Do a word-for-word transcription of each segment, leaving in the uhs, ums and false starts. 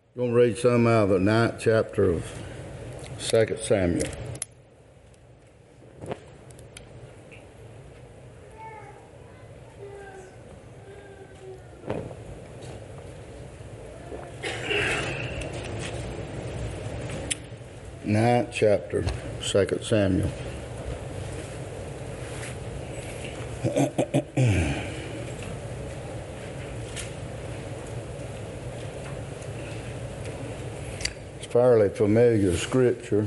I'm going to read some out of the ninth chapter of Second Samuel. Ninth chapter, Second Samuel. Fairly familiar scripture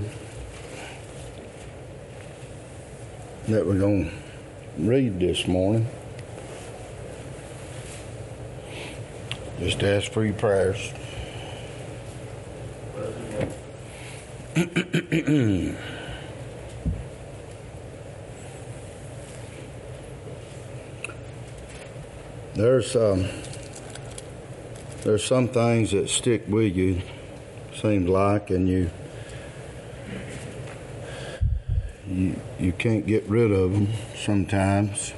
that we're going to read this morning. Just ask for your prayers. There's um, there's some things that stick with you. Seems like, and you, you you can't get rid of them sometimes.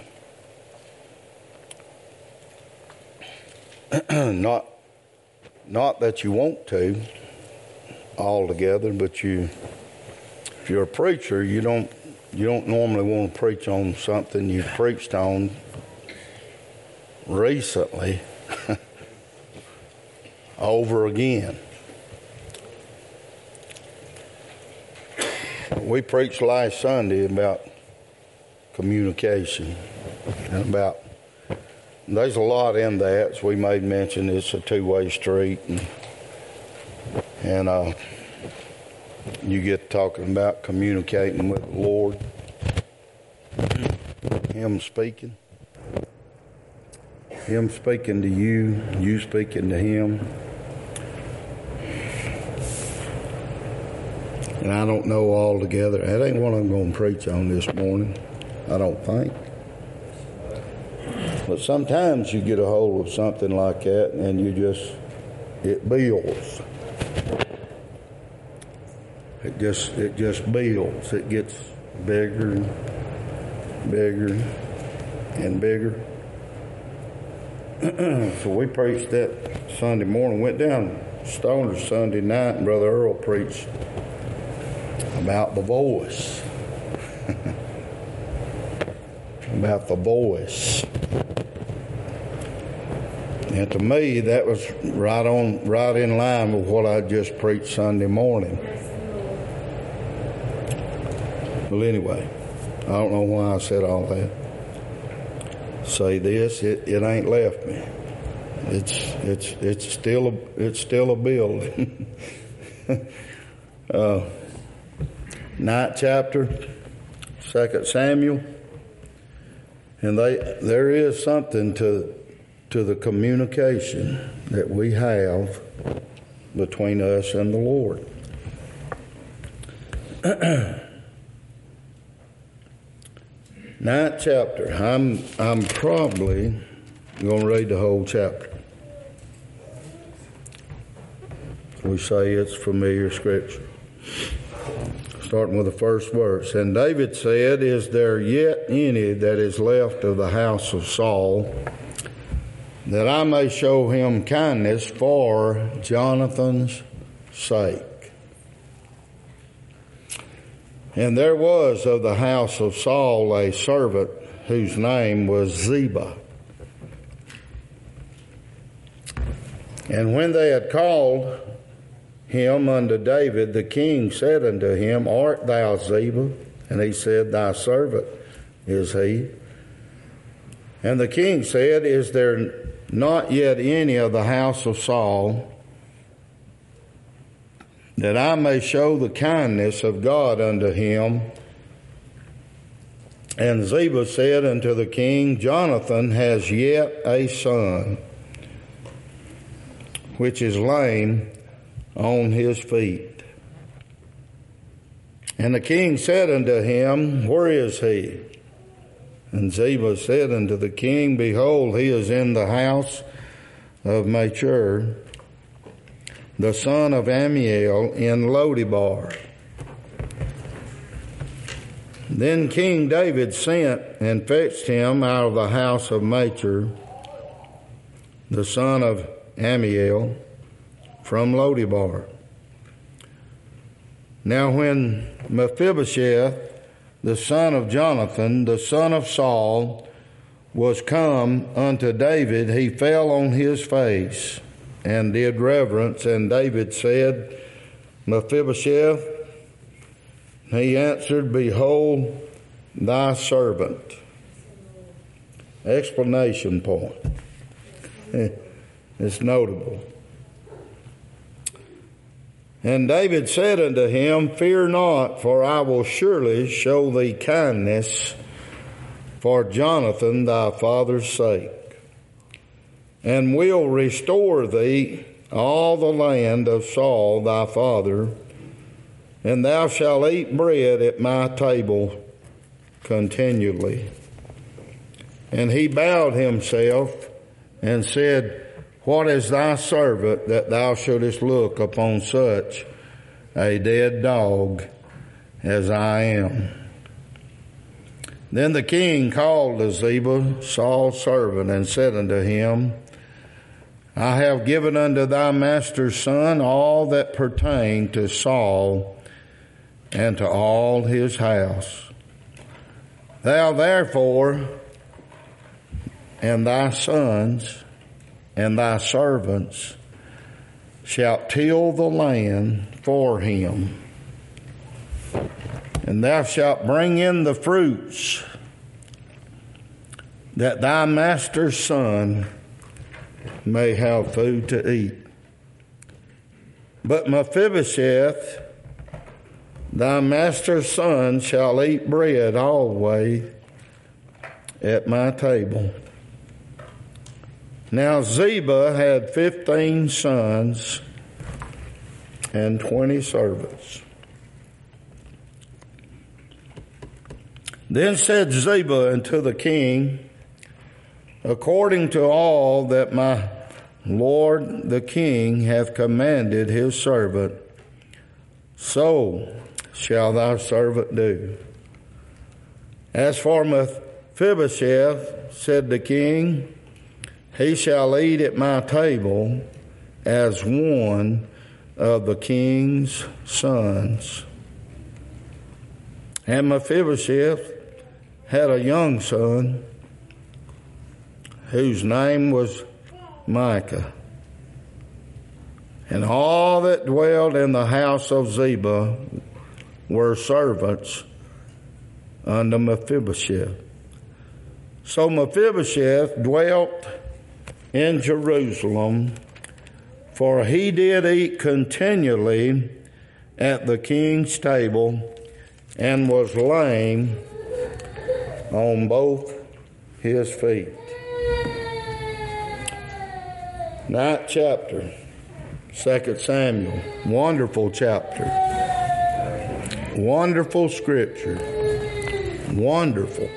not not that you want to altogether, but you, if you're a preacher, you don't you don't normally want to preach on something you've preached on recently over again. We preached last Sunday about communication and about, there's a lot in that, as we made mention, it's a two-way street, and, and uh, you get talking about communicating with the Lord, Him speaking, Him speaking to you, you speaking to Him. And I don't know altogether. That ain't what I'm going to preach on this morning, I don't think. But sometimes you get a hold of something like that and you just, it builds. It just, it just builds. It gets bigger and bigger and bigger. So we preached that Sunday morning. Went down to Stoner Sunday night and Brother Earl preached about the voice. About the voice. And to me, that was right on, right in line with what I just preached Sunday morning. Well, anyway, I don't know why I said all that. Say this, it, it ain't left me. It's it's it's still a it's still a building. uh, Ninth chapter, Second Samuel, and they there is something to to the communication that we have between us and the Lord. Ninth chapter. I'm I'm probably going to read the whole chapter. We say it's familiar scripture. Starting with the first verse. And David said, "Is there yet any that is left of the house of Saul, that I may show him kindness for Jonathan's sake? And there was of the house of Saul a servant whose name was Ziba. And when they had called him unto David, the king said unto him, Art thou Ziba? And he said, Thy servant is he. And the king said, Is there not yet any of the house of Saul, that I may show the kindness of God unto him? And Ziba said unto the king, Jonathan has yet a son, which is lame on his feet. And the king said unto him, Where is he? And Ziba said unto the king, Behold, he is in the house of Machir, the son of Amiel, in Lodibar. Then King David sent and fetched him out of the house of Machir, the son of Amiel, from Lodebar. Now when Mephibosheth, the son of Jonathan, the son of Saul, was come unto David, he fell on his face and did reverence. And David said, Mephibosheth. He answered, Behold, thy servant. Explanation point. It's notable. And David said unto him, Fear not, for I will surely show thee kindness for Jonathan thy father's sake, and will restore thee all the land of Saul thy father, and thou shalt eat bread at my table continually. And he bowed himself and said, What is thy servant that thou shouldest look upon such a dead dog as I am? Then the king called to Ziba, Saul's servant, and said unto him, I have given unto thy master's son all that pertained to Saul and to all his house. Thou therefore and thy sons and thy servants shalt till the land for him, and thou shalt bring in the fruits, that thy master's son may have food to eat. But Mephibosheth, thy master's son, shall eat bread always at my table. Now Ziba had fifteen sons and twenty servants. Then said Ziba unto the king, According to all that my lord the king hath commanded his servant, so shall thy servant do. As for Mephibosheth, said the king, he shall eat at my table as one of the king's sons. And Mephibosheth had a young son whose name was Micah. And all that dwelled in the house of Ziba were servants unto Mephibosheth. So Mephibosheth dwelt in Jerusalem, for he did eat continually at the king's table, and was lame on both his feet. Ninth chapter, Second Samuel. Wonderful chapter. Wonderful scripture. Wonderful.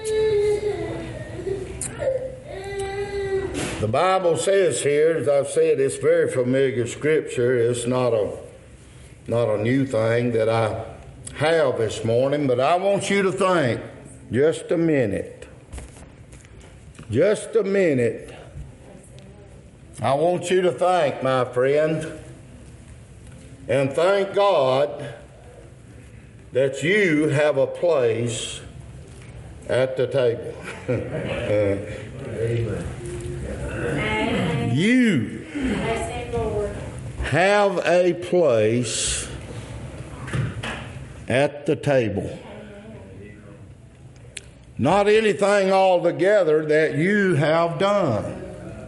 The Bible says here, as I've said, it's very familiar scripture. It's not a not a new thing that I have this morning, but I want you to think just a minute. Just a minute. I want you to think, my friend, and thank God that you have a place at the table. You have a place at the table. Not anything altogether that you have done.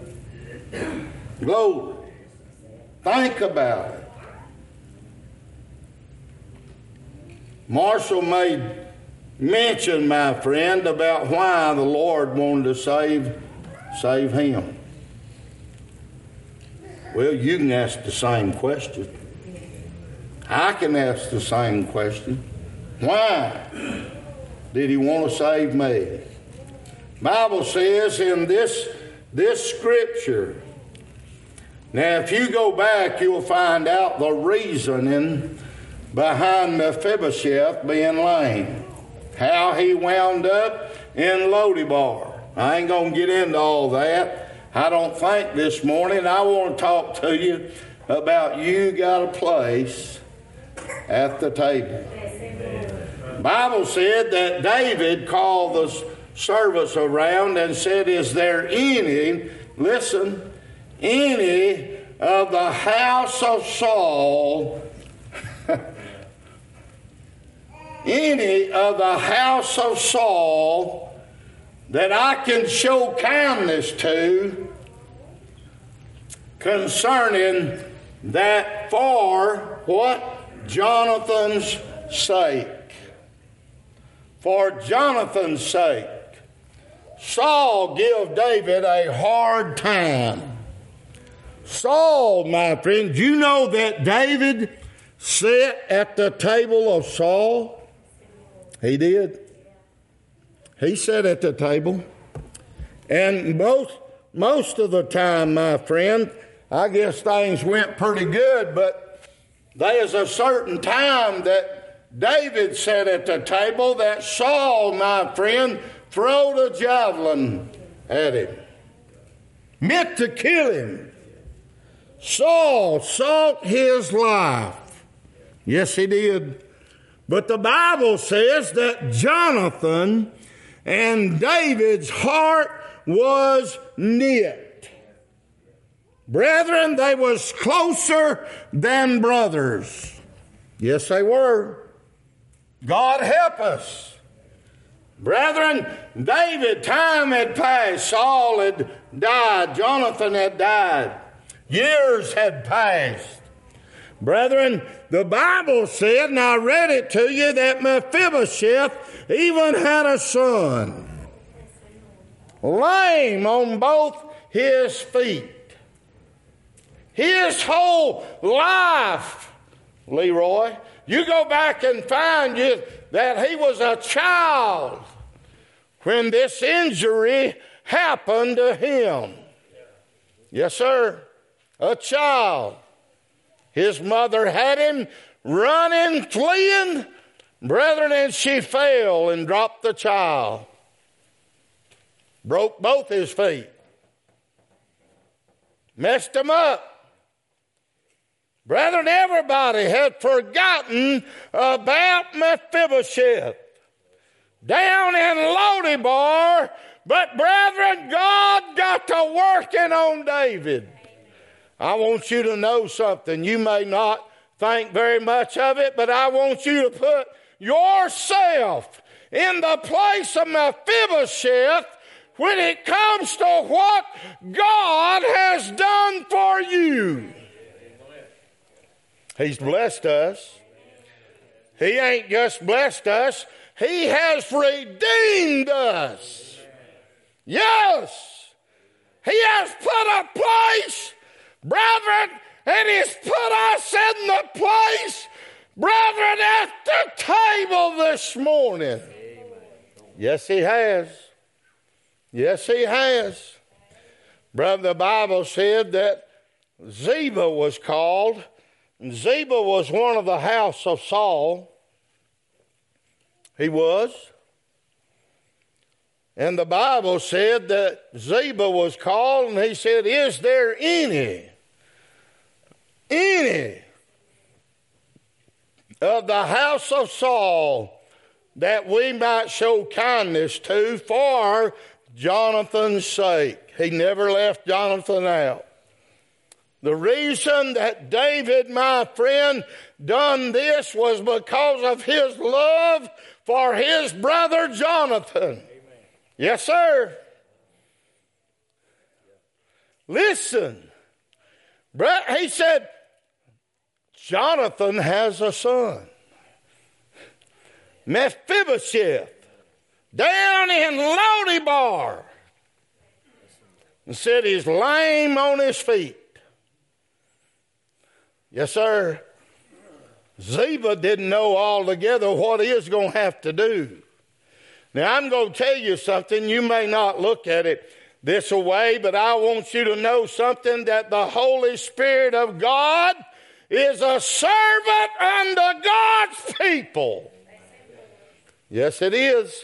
Glory. Think about it. Marshall made mention, my friend, about why the Lord wanted to save, save him. Well, you can ask the same question. I can ask the same question. Why did he want to save me? Bible says in this, this scripture, now if you go back, you'll find out the reasoning behind Mephibosheth being lame. How he wound up in Lodebar. I ain't going to get into all that. I don't think this morning. I want to talk to you about you got a place at the table. The Bible said that David called the servants around and said, is there any, listen, any of the house of Saul, any of the house of Saul that I can show kindness to concerning that for what? Jonathan's sake. For Jonathan's sake. Saul gave David a hard time. Saul, my friend, you know that David sat at the table of Saul? He did. He sat at the table. And most, most of the time, my friend, I guess things went pretty good, but there's a certain time that David sat at the table that Saul, my friend, throwed a javelin at him. Meant to kill him. Saul sought his life. Yes, he did. But the Bible says that Jonathan and David's heart was knit. Brethren, they was closer than brothers. Yes, they were. God help us. Brethren, David, time had passed. Saul had died. Jonathan had died. Years had passed. Brethren, the Bible said, and I read it to you, that Mephibosheth even had a son, lame on both his feet. His whole life, Leroy, you go back and find you that he was a child when this injury happened to him. Yes, sir, a child. His mother had him running, fleeing, brethren, and she fell and dropped the child. Broke both his feet. Messed him up. Brethren, everybody had forgotten about Mephibosheth down in Lodebar, but brethren, God got to working on David. I want you to know something. You may not think very much of it, but I want you to put yourself in the place of Mephibosheth when it comes to what God has done for you. He's blessed us. He ain't just blessed us. He has redeemed us. Yes. He has put a place, brethren, and He's put us in the place, brethren, at the table this morning. Yes, He has. Yes, He has. Brother, the Bible said that Ziba was called. Ziba was one of the house of Saul. He was. And the Bible said that Ziba was called, and he said, is there any, any of the house of Saul that we might show kindness to for Jonathan's sake? He never left Jonathan out. The reason that David, my friend, done this was because of his love for his brother Jonathan. Amen. Yes, sir. Listen. He said, Jonathan has a son, Mephibosheth, down in Lodebar, and said he's lame on his feet. Yes, sir. Ziba didn't know altogether what he was going to have to do. Now, I'm going to tell you something. You may not look at it this way, but I want you to know something, that the Holy Spirit of God is a servant unto God's people. Yes, it is.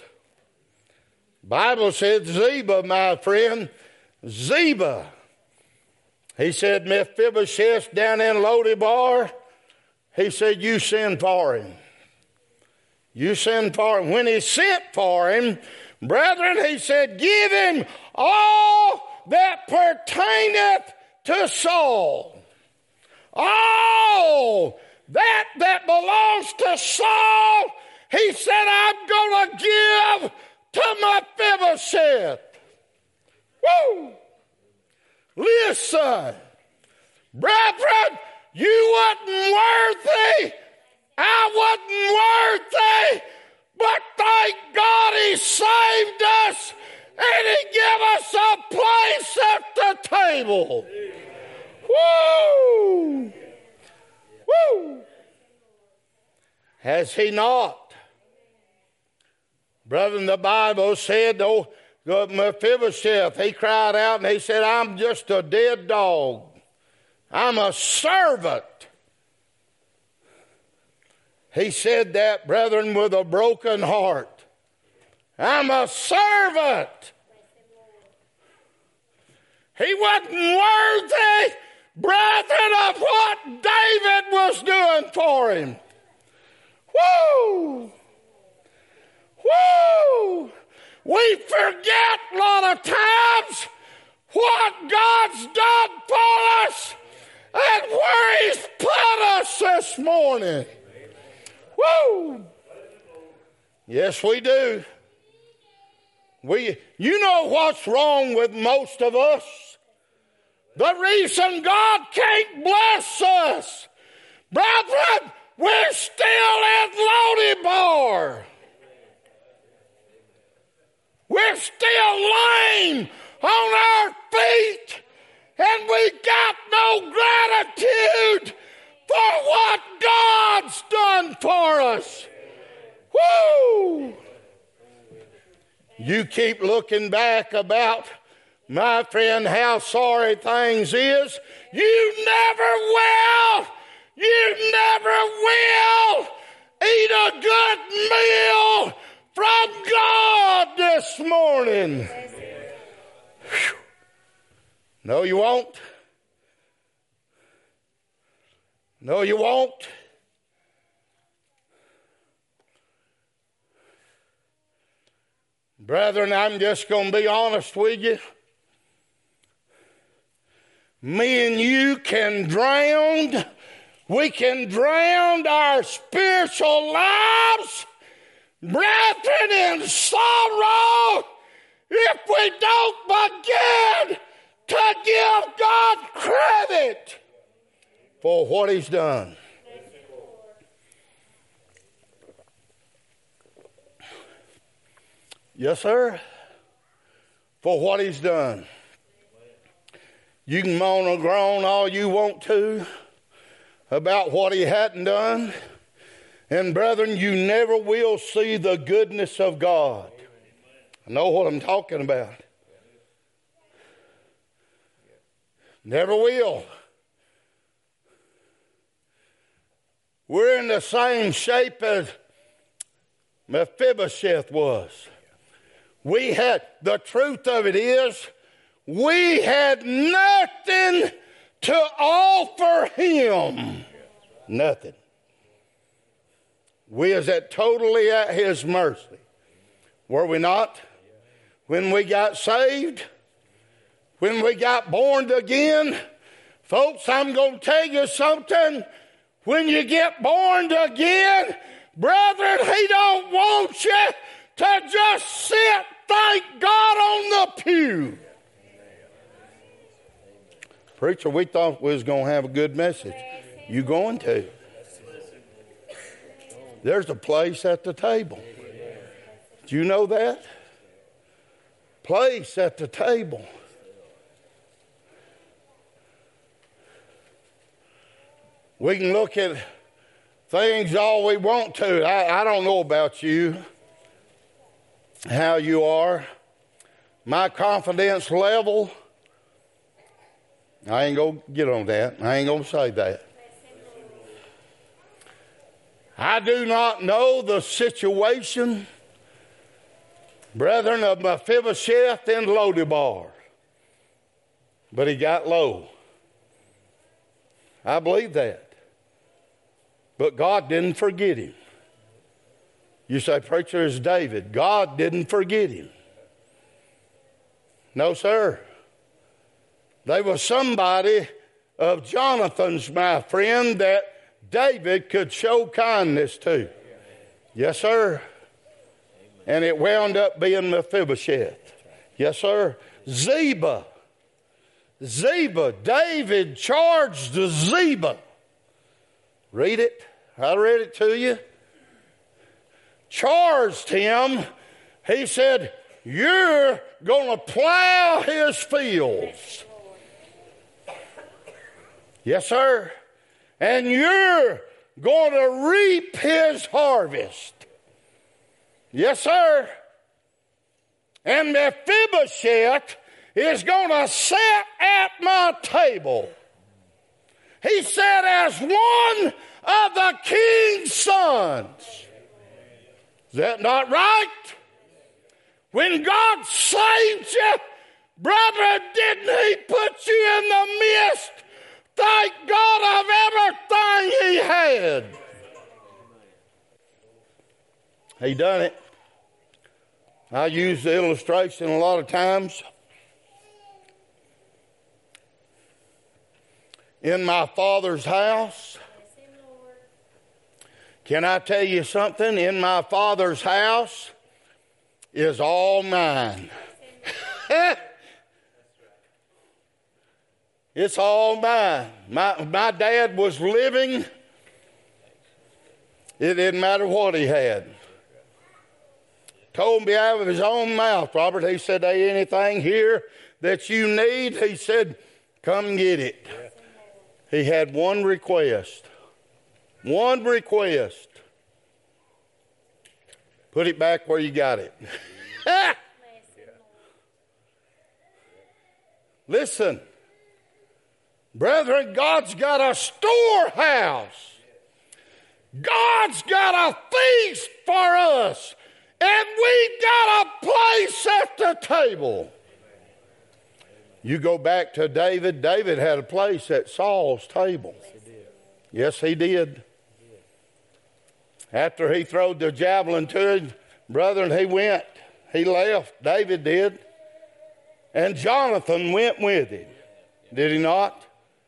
Bible said Ziba, my friend, Ziba, He said, Mephibosheth down in Lodebar, he said, you send for him. You send for him. When he sent for him, brethren, he said, give him all that pertaineth to Saul. All that that belongs to Saul, he said, I'm going to give to Mephibosheth. Woo! Listen, brethren, you wasn't worthy. I wasn't worthy. But thank God he saved us and he gave us a place at the table. Woo! Woo! Has he not? Brethren, the Bible said, oh, Mephibosheth, he cried out and he said, I'm just a dead dog. I'm a servant. He said that, brethren, with a broken heart. I'm a servant. He wasn't worthy, brethren, of what David was doing for him. Woo! Woo! We forget a lot of times what God's done for us and where he's put us this morning. Woo! Yes, we do. We, you know what's wrong with most of us? The reason God can't bless us, brethren, we're still in Lodebar. We're still lame on our feet, and we got no gratitude for what God's done for us. Woo! You keep looking back about, my friend, how sorry things is. You never will. You never will eat a good meal from God this morning. Whew. No, you won't. No, you won't. Brethren, I'm just going to be honest with you. Me and you can drown. We can drown our spiritual lives, brethren, in sorrow if we don't begin to give God credit for what he's done. Yes, sir. For what he's done. You can moan and groan all you want to about what he hadn't done. And brethren, you never will see the goodness of God. I know what I'm talking about. Never will. We're in the same shape as Mephibosheth was. We had, the truth of it is, we had nothing to offer him. Nothing. We is at totally at his mercy. Were we not? When we got saved, when we got born again, folks, I'm going to tell you something. When you get born again, brethren, he don't want you to just sit, thank God, on the pew. Preacher, we thought we was going to have a good message. You going to? There's a place at the table. Do you know that? Place at the table. We can look at things all we want to. I, I don't know about you, how you are. My confidence level, I ain't going to get on that. I ain't going to say that. I do not know the situation, brethren, of Mephibosheth in Lodebar. But he got low. I believe that. But God didn't forget him. You say, preacher, is David. God didn't forget him. No, sir. There was somebody of Jonathan's, my friend, that David could show kindness to. Yes, sir. And it wound up being Mephibosheth. Yes, sir. Ziba. Ziba. David charged Ziba. Read it. I read it to you. Charged him. He said, you're going to plow his fields. Yes, sir. And you're going to reap his harvest. Yes, sir. And Mephibosheth is going to sit at my table. He said, as one of the king's sons. Is that not right? When God saved you, brother, didn't he put you in the midst, thank God, of everything he had? He done it. I use the illustration a lot of times. In my Father's house, can I tell you something? In my Father's house is all mine. It's all mine. My, my dad was living. It didn't matter what he had. Told me out of his own mouth, Robert, he said, hey, anything here that you need, he said, come get it. He had one request. One request. Put it back where you got it. Listen, brethren, God's got a storehouse. God's got a feast for us. And we got a place at the table. You go back to David. David had a place at Saul's table. Yes, he did. After he throwed the javelin to him, brethren, he went. He left. David did. And Jonathan went with him. Did he not?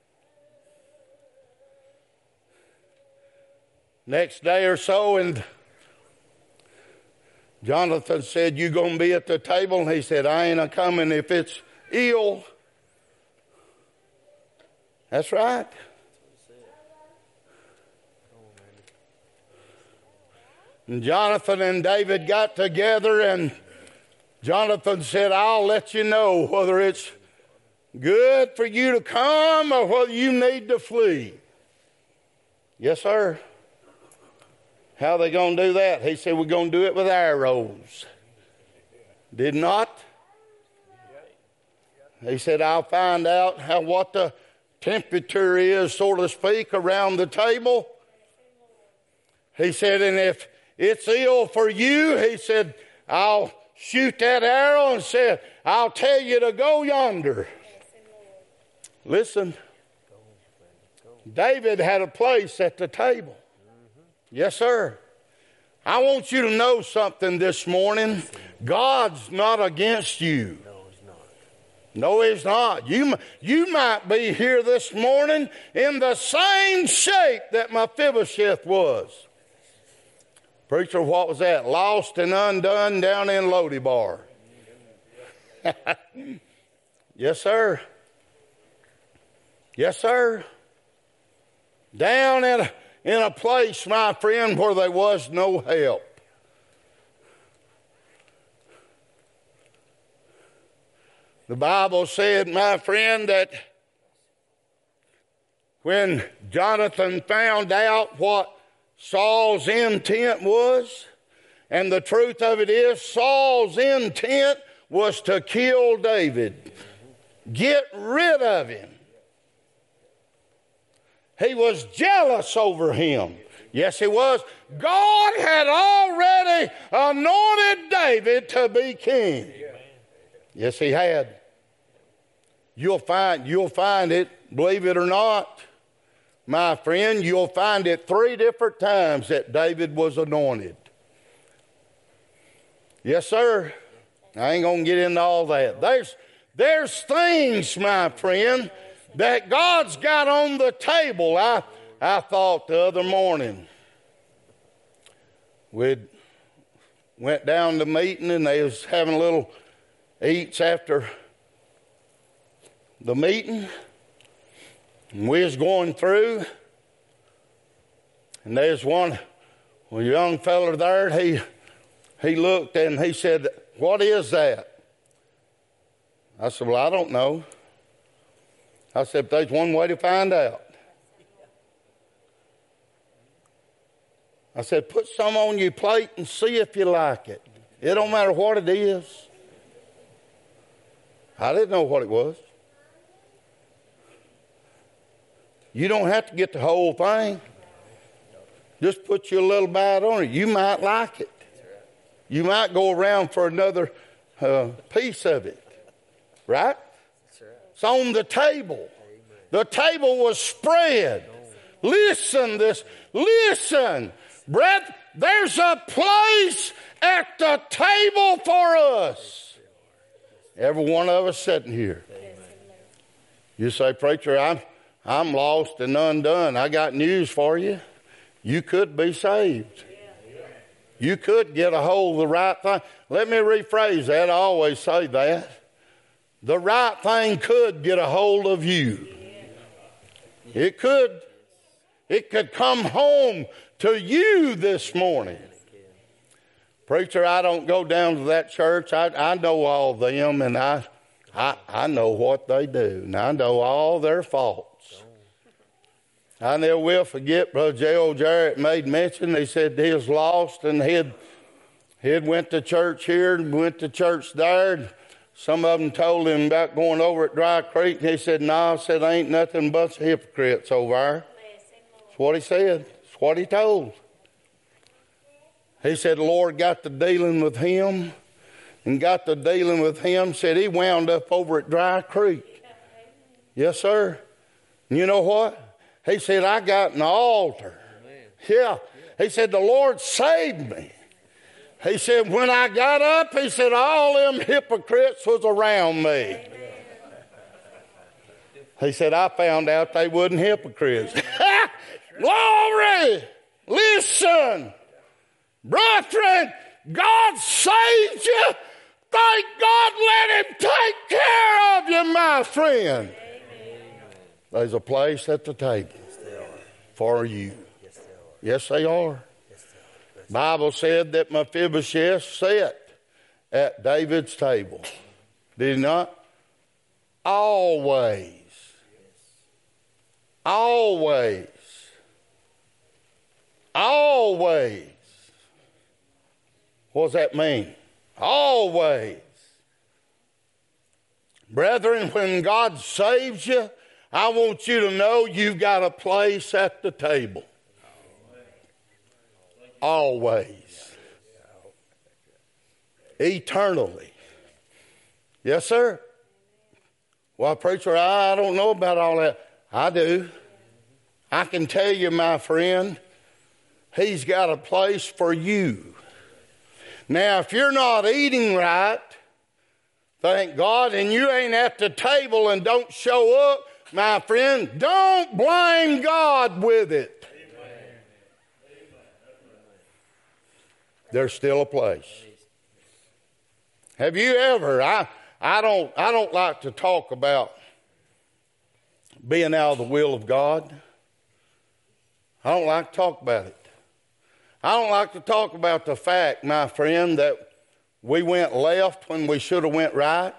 Next day or so, and Jonathan said, you going to be at the table? And he said, I ain't a coming if it's ill. That's right. And Jonathan and David got together, and Jonathan said, I'll let you know whether it's good for you to come or whether you need to flee. Yes, sir. How are they going to do that? He said, we're going to do it with arrows. Did not? He said, I'll find out how what the temperature is, so to speak, around the table. He said, and if it's ill for you, he said, I'll shoot that arrow and said, I'll tell you to go yonder. Listen, David had a place at the table. Yes, sir. I want you to know something this morning. God's not against you. No, he's not. No, he's not. You, you might be here this morning in the same shape that Mephibosheth was. Preacher, what was that? Lost and undone down in Lodebar. Yes, sir. Yes, sir. Down in a, in a place, my friend, where there was no help. The Bible said, my friend, that when Jonathan found out what Saul's intent was, and the truth of it is, Saul's intent was to kill David. Get rid of him. He was jealous over him. Yes, he was. God had already anointed David to be king. Yes, he had. You'll find, you'll find it, believe it or not, my friend, you'll find it three different times that David was anointed. Yes, sir. I ain't going to get into all that. There's, there's things, my friend, that God's got on the table. I, I thought the other morning, we went down to meeting and they was having a little eats after the meeting. And we was going through, and there's one, one young fella there, he, he looked and he said, "What is that?" I said, "Well, I don't know." I said, "But there's one way to find out." I said, "Put some on your plate and see if you like it. It don't matter what it is." I didn't know what it was. You don't have to get the whole thing. Just put you a little bite on it. You might like it. You might go around for another uh, piece of it. Right? It's on the table. The table was spread. Listen, this, listen. Brethren, there's a place at the table for us. Every one of us sitting here. You say, "Preacher, I'm, I'm lost and undone." I got news for you. You could be saved. You could get a hold of the right thing. Let me rephrase that. I always say that. The right thing could get a hold of you. It could. It could come home to you this morning. "Preacher, I don't go down to that church. I, I know all of them, and I, I, I know what they do, and I know all their faults." I never will forget, Brother J O Jarrett made mention. He said he was lost, and he'd, he'd went to church here and went to church there. And some of them told him about going over at Dry Creek, and he said, "No," said, "ain't nothing but hypocrites over there." That's what he said. That's what he told. He said the Lord got to dealing with him and got to dealing with him. Said he wound up over at Dry Creek. Yes, sir. And you know what? He said, "I got an altar." Yeah. He said, "The Lord saved me." He said, "When I got up," he said, "all them hypocrites was around me." He said, "I found out they wasn't hypocrites." Glory! Listen. Brethren, God saved you. Thank God, let him take care of you, my friend. Amen. There's a place at the table for you. Yes, they are. The Bible said that Mephibosheth sat at David's table. Did he not? Always. Always. Always. What does that mean? Always. Brethren, when God saves you, I want you to know you've got a place at the table. Always. Eternally. Yes, sir. Well, preacher, I don't know about all that. I do. I can tell you, my friend, he's got a place for you. Now, if you're not eating right, thank God, and you ain't at the table and don't show up, my friend, don't blame God with it. Amen. There's still a place. Have you ever, I, I don't, I don't like to talk about being out of the will of God. I don't like to talk about it. I don't like to talk about the fact, my friend, that we went left when we should have went right.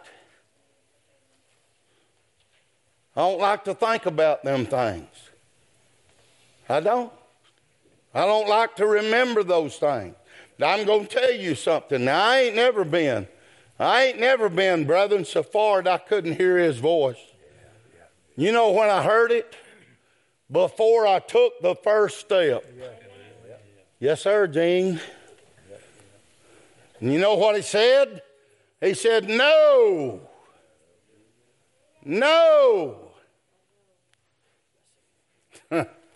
I don't like to think about them things. I don't. I don't like to remember those things. Now, I'm going to tell you something. Now, I ain't never been, I ain't never been, brethren, so far that I couldn't hear his voice. You know when I heard it? Before I took the first step. Yes, sir, Gene. And you know what he said? He said, no. No.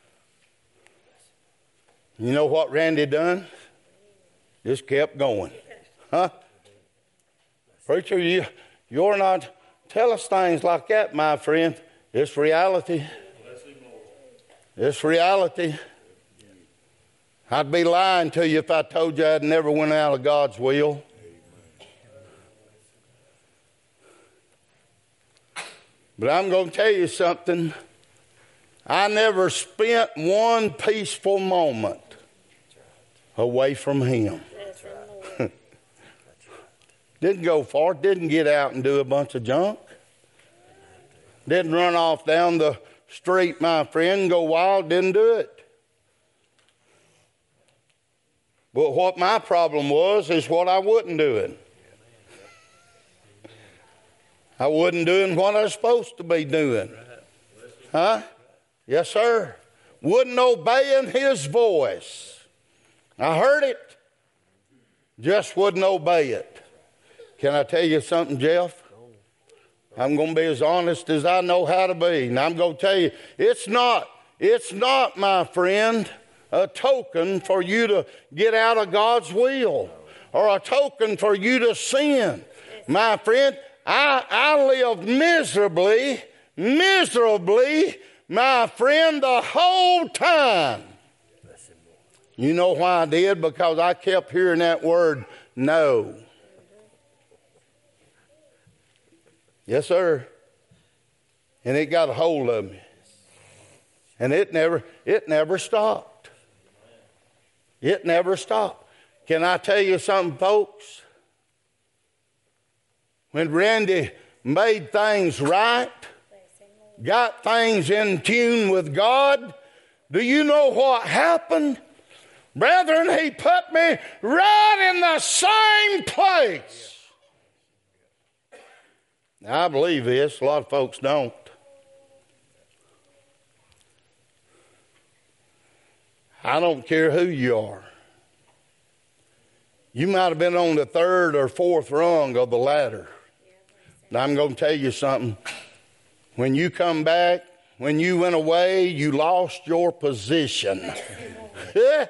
You know what Randy done? Just kept going. Huh? Preacher, you, you're not... Tell us things like that, my friend. It's reality. It's reality. I'd be lying to you if I told you I'd never went out of God's will. But I'm going to tell you something. I never spent one peaceful moment away from Him. Didn't go far. Didn't get out and do a bunch of junk. Didn't run off down the street, my friend, and go wild. Didn't do it. But what my problem was is what I wasn't doing. I wasn't doing what I was supposed to be doing. Huh? Yes, sir. Wasn't obeying His voice. I heard it. Just wouldn't obey it. Can I tell you something, Jeff? I'm going to be as honest as I know how to be. And I'm going to tell you, it's not, it's not, my friend, a token for you to get out of God's will or a token for you to sin. My friend, I, I lived miserably, miserably, my friend, the whole time. You know why I did? Because I kept hearing that word, no. Yes, sir. And it got a hold of me. And it never, it never stopped. It never stopped. Can I tell you something, folks? When Randy made things right, got things in tune with God, do you know what happened? Brethren, He put me right in the same place. Now, I believe this. A lot of folks don't. I don't care who you are. You might have been on the third or fourth rung of the ladder. Now, I'm going to tell you something. When you come back, when you went away, you lost your position. I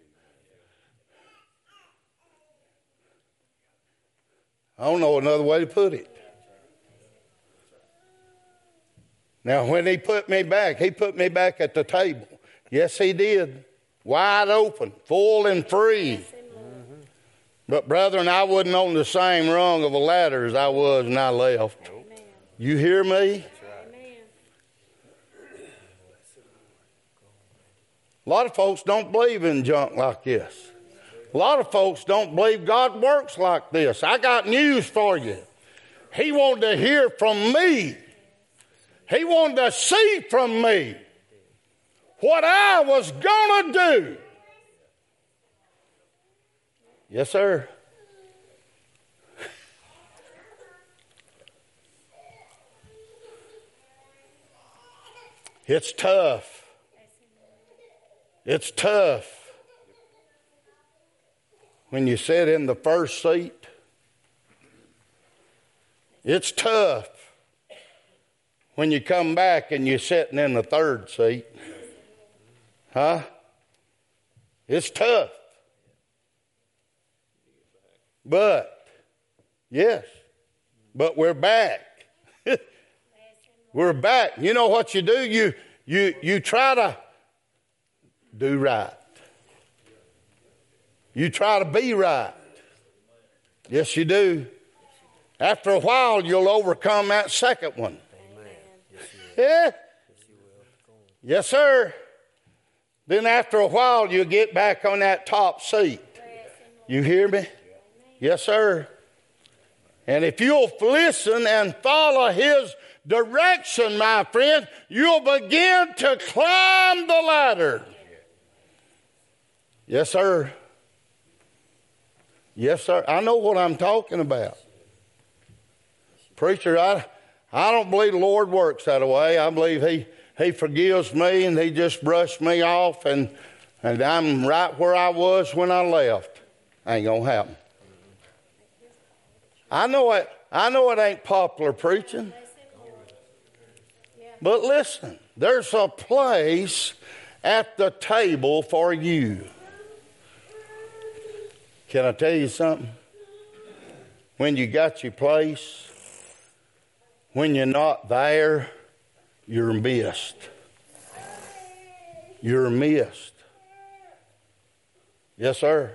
don't know another way to put it. Now, when He put me back, He put me back at the table. Yes, He did. Wide open, full and free. Mm-hmm. But, brethren, I wasn't on the same rung of the ladder as I was when I left. Amen. You hear me? Right. A lot of folks don't believe in junk like this. A lot of folks don't believe God works like this. I got news for you. He wanted to hear from me. He wanted to see from me what I was going to do. Yes, sir. It's tough. It's tough when you sit in the first seat. It's tough when you come back and you're sitting in the third seat. Huh? It's tough. But, yes, but we're back. We're back. You know what you do? You, you, you try to do right. You try to be right. Yes, you do. After a while, you'll overcome that second one. Yeah. Yes, sir. Then after a while, you'll get back on that top seat. You hear me? Yes, sir. And if you'll listen and follow His direction, my friend, you'll begin to climb the ladder. Yes, sir. Yes, sir. I know what I'm talking about. Preacher, I, I don't believe the Lord works that way. I believe He, he forgives me and He just brushed me off and, and I'm right where I was when I left. Ain't going to happen. I know it, I know it ain't popular preaching. But listen, there's a place at the table for you. Can I tell you something? When you got your place, when you're not there, you're missed. You're missed. Yes, sir.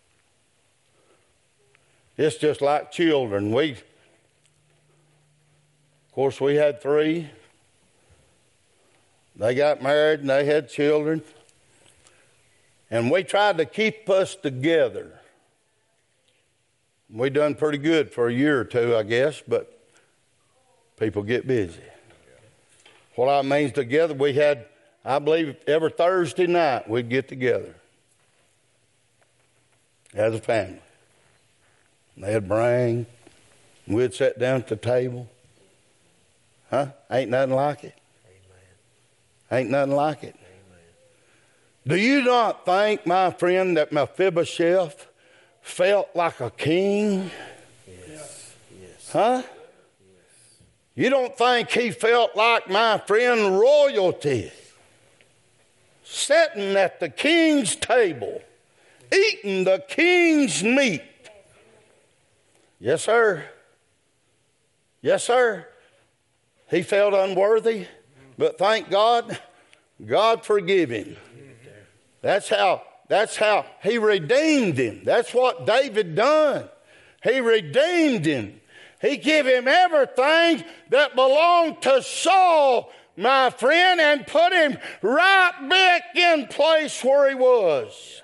It's just like children. We, of course, we had three. They got married and they had children. And we tried to keep us together. We done pretty good for a year or two, I guess, but people get busy. What I mean together, we had, I believe, every Thursday night we'd get together as a family. They'd bring, we'd sit down at the table. Huh? Ain't nothing like it. Amen. Ain't nothing like it. Amen. Do you not think, my friend, that Mephibosheth felt like a king? Yes. Yes. Huh? Yes. You don't think he felt like, my friend, royalty? Sitting at the king's table, eating the king's meat. Yes, sir. Yes, sir. He felt unworthy, but thank God, God forgive him. That's how, that's how he redeemed him. That's what David done. He redeemed him. He gave him everything that belonged to Saul, my friend, and put him right back in place where he was.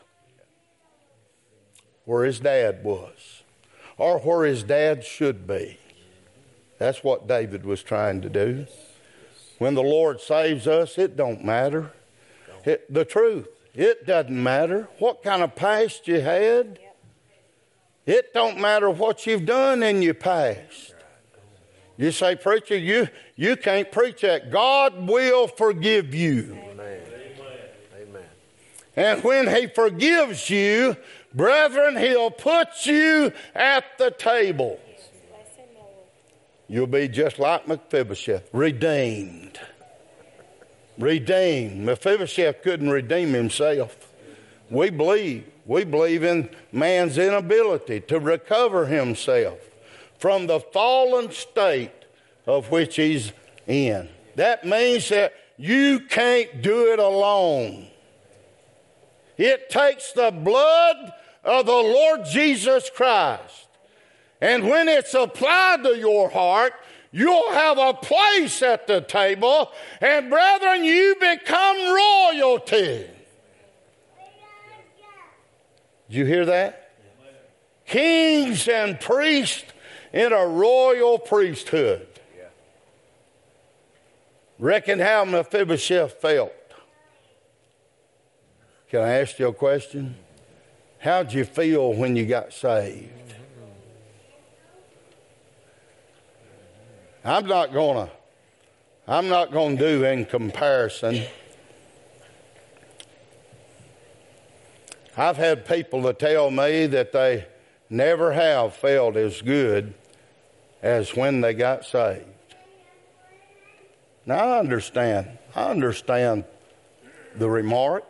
Where his dad was. Or where his dad should be. That's what David was trying to do. When the Lord saves us, it don't matter. It, the truth, it doesn't matter what kind of past you had. It don't matter what you've done in your past. You say, preacher, you, you can't preach that. God will forgive you. Amen. Amen. And when he forgives you, brethren, he'll put you at the table. You'll be just like Mephibosheth, redeemed. Redeemed. Mephibosheth couldn't redeem himself. We believe, we believe in man's inability to recover himself from the fallen state of which he's in. That means that you can't do it alone. It takes the blood of the Lord Jesus Christ. And when it's applied to your heart, you'll have a place at the table. And brethren, you become royalty. Did you hear that? Kings and priests in a royal priesthood. Reckon how Mephibosheth felt. Can I ask you a question? How'd you feel when you got saved? I'm not gonna, I'm not gonna do in comparison. I've had people to tell me that they never have felt as good as when they got saved. Now I understand. I understand the remark.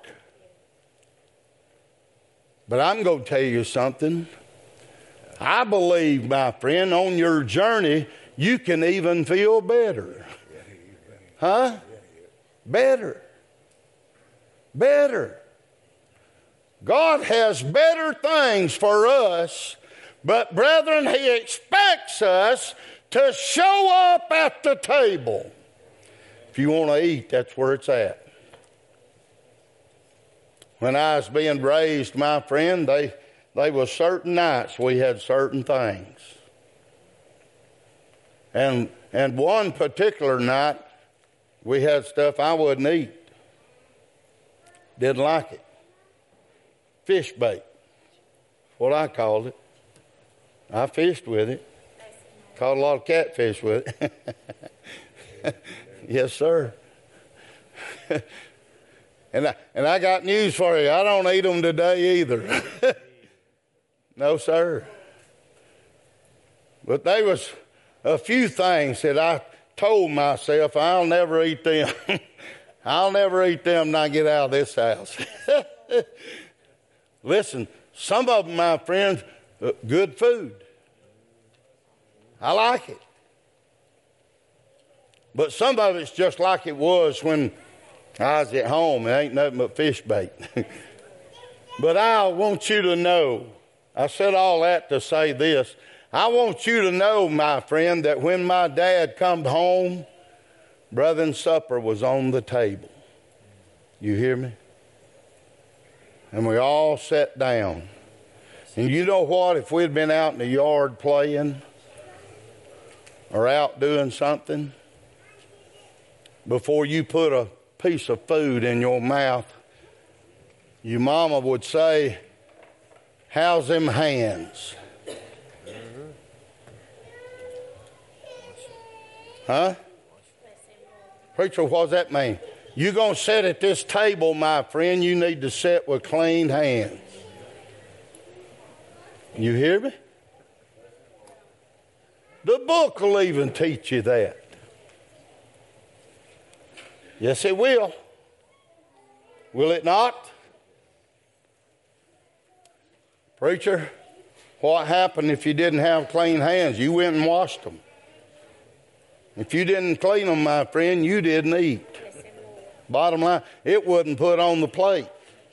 But I'm going to tell you something. I believe, my friend, on your journey, you can even feel better. Huh? Better. Better. God has better things for us, but brethren, he expects us to show up at the table. If you want to eat, that's where it's at. When I was being raised, my friend, they, they were certain nights we had certain things. And, and one particular night, we had stuff I wouldn't eat. Didn't like it. Fish bait. What I called it. I fished with it. Caught a lot of catfish with it. Yes, sir. and, I, and I got news for you. I don't eat them today either. No, sir. But there was a few things that I told myself I'll never eat them. I'll never eat them when I get out of this house. Listen, some of them, my friends, uh, good food. I like it. But some of it's just like it was when I was at home. It ain't nothing but fish bait. But I want you to know, I said all that to say this. I want you to know, my friend, that when my dad come home, brethren, supper was on the table. You hear me? And we all sat down. And you know what? If we'd been out in the yard playing or out doing something, before you put a piece of food in your mouth, your mama would say, "How's them hands?" Huh? Preacher, what does that mean? You're going to sit at this table, my friend, you need to sit with clean hands. You hear me? The book will even teach you that. Yes, it will. Will it not? Preacher, what happened if you didn't have clean hands? You went and washed them. If you didn't clean them, my friend, you didn't eat. Bottom line, it wasn't put on the plate.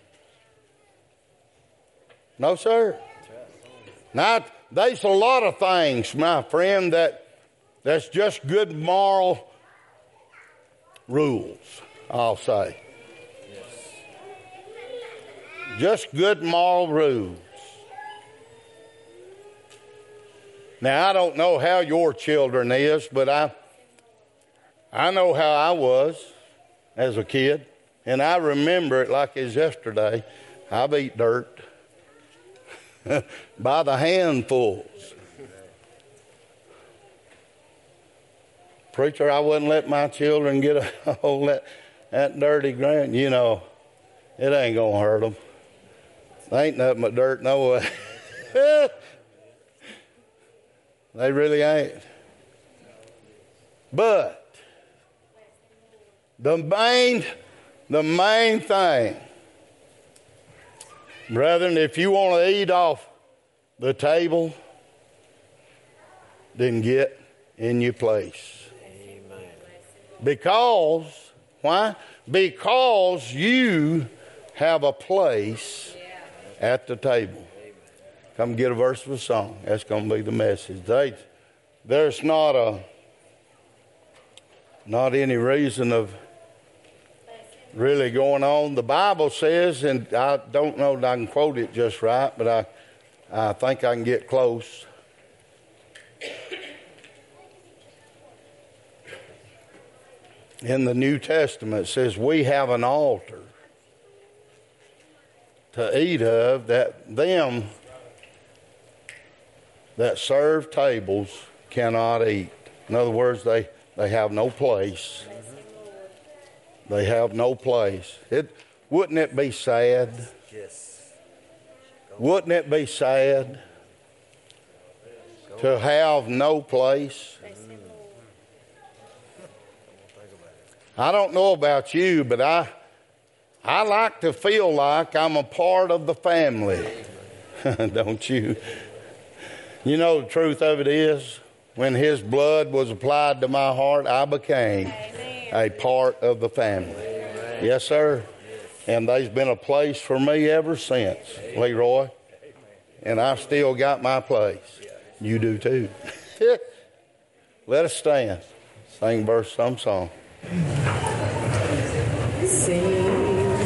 No, sir. Now, there's a lot of things, my friend, that that's just good moral rules, I'll say. Just good moral rules. Now, I don't know how your children is, but I I know how I was as a kid, and I remember it like it's yesterday. I've eaten dirt by the handfuls. Preacher, I wouldn't let my children get a hold of that, that dirty ground. You know, it ain't going to hurt them. They ain't nothing but dirt no way. They really ain't. But the main, the main thing, brethren, if you want to eat off the table, then get in your place. Amen. Because, why? Because you have a place at the table. Come get a verse of a song. That's going to be the message. They, there's not a, not any reason of really going on. The Bible says, and I don't know that I can quote it just right, but I, I think I can get close. In the New Testament, it says we have an altar to eat of that them that serve tables cannot eat. In other words, they, they have no place. They have no place. It, wouldn't it be sad? Yes. Wouldn't it be sad to have no place? I don't know about you, but I I like to feel like I'm a part of the family. Don't you? You know, the truth of it is, when His blood was applied to my heart, I became Amen. a part of the family. Amen. Yes, sir. And there's been a place for me ever since, Amen. Leroy. Amen. And I've still got my place. You do too. Let us stand. Sing verse, some song. Sing.